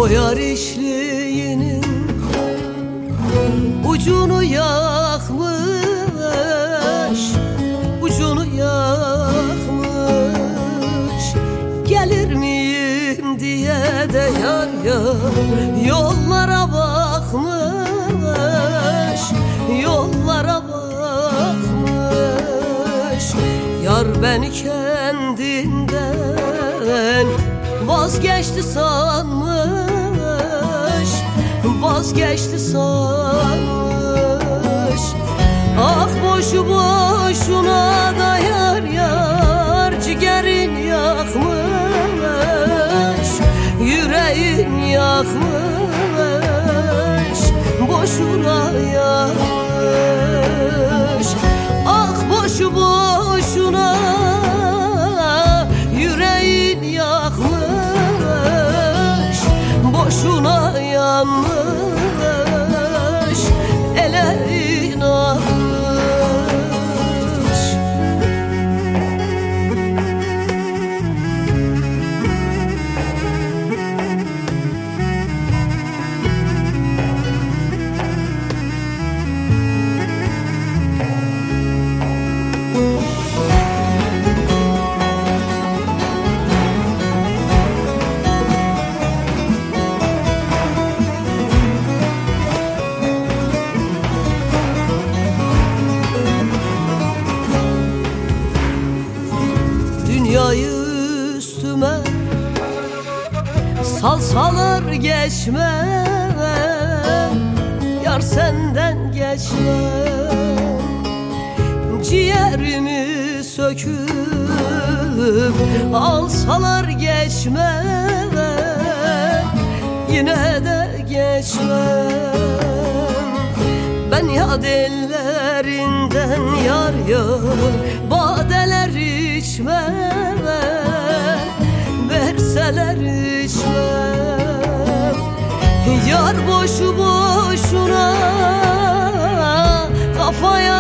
O yar işliğinin ucunu yakmış, ucunu yakmış. Gelir miyim diye de yar yar yollara bakmış, yollara bakmış. Yar beni kendinden vazgeçti sanmış, vazgeçti sanmış. Ah boşu boşuna da yar yar ciğerin yakmış, yüreğin yakmış, boşuna yakmış. Ah boşu boşuna yüreğin yakmış, boşuna yanmış, ellerin akmış. Dünyayı üstüme salsalar geçmem, yar senden geçmem. Ciğerimi söküp alsalar geçmem, yine de geçmem. Ben yad ellerinden yar yar badeler içmem, verseler içmem. Yar boşu boşuna kafaya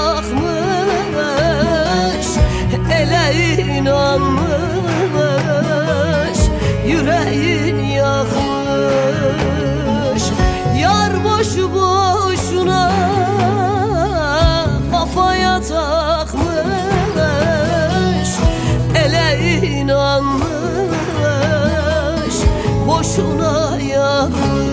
takmış, ele inanmış, yüreğin yakmış. Yar boşu boşuna kafaya takmış, ele inanmış, boşuna yakmış.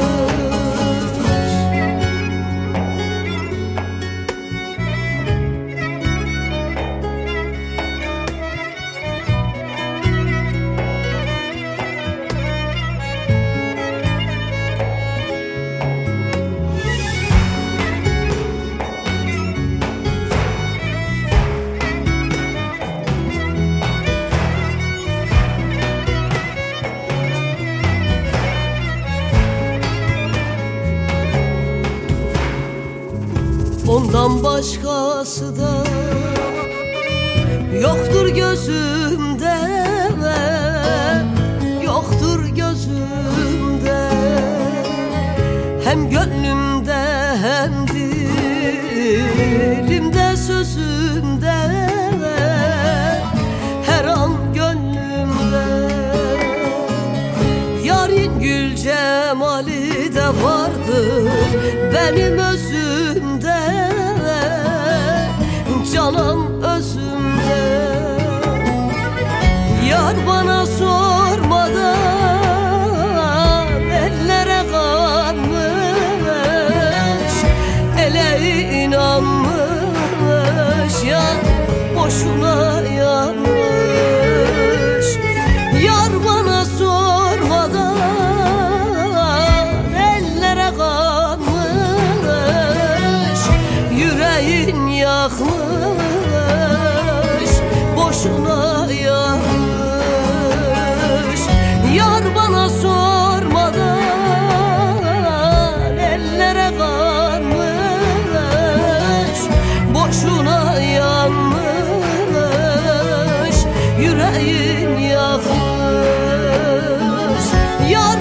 Ondan başkası da yoktur gözümde, yoktur gözümde. Hem gönlümde hem dilimde sözümde, her an gönlümde. Yarın gül cemali de vardır benim özümde, canım özümde. Yar bana sormadan ellere kalmış, ele inanmış, yar boşuna yanmış. Yar bana sormadan ellere kalmış, yüreğin yakmış, boşuna yanmış. Yar bana sormadan ellere kalmış, boşuna yanmış, yüreğin yakmış. Yar